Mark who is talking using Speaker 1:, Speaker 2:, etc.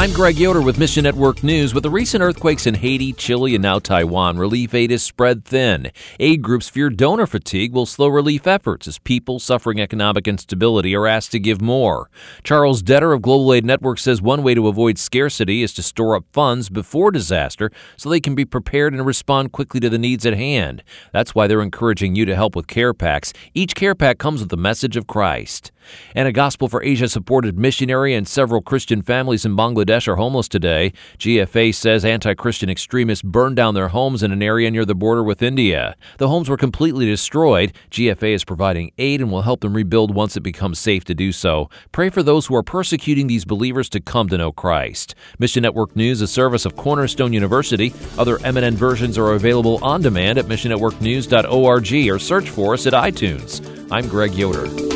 Speaker 1: I'm Greg Yoder with Mission Network News. With the recent earthquakes in Haiti, Chile, and now Taiwan, relief aid is spread thin. Aid groups fear donor fatigue will slow relief efforts as people suffering economic instability are asked to give more. Charles Detter of Global Aid Network says one way to avoid scarcity is to store up funds before disaster so they can be prepared and respond quickly to the needs at hand. That's why they're encouraging you to help with care packs. Each care pack comes with the message of Christ. And a Gospel for Asia-supported missionary and several Christian families in Bangladesh are homeless today. GFA says anti-Christian extremists burned down their homes in an area near the border with India. The homes were completely destroyed. GFA is providing aid and will help them rebuild once it becomes safe to do so. Pray for those who are persecuting these believers to come to know Christ. Mission Network News, a service of Cornerstone University. Other MNN versions are available on demand at missionnetworknews.org or search for us at iTunes. I'm Greg Yoder.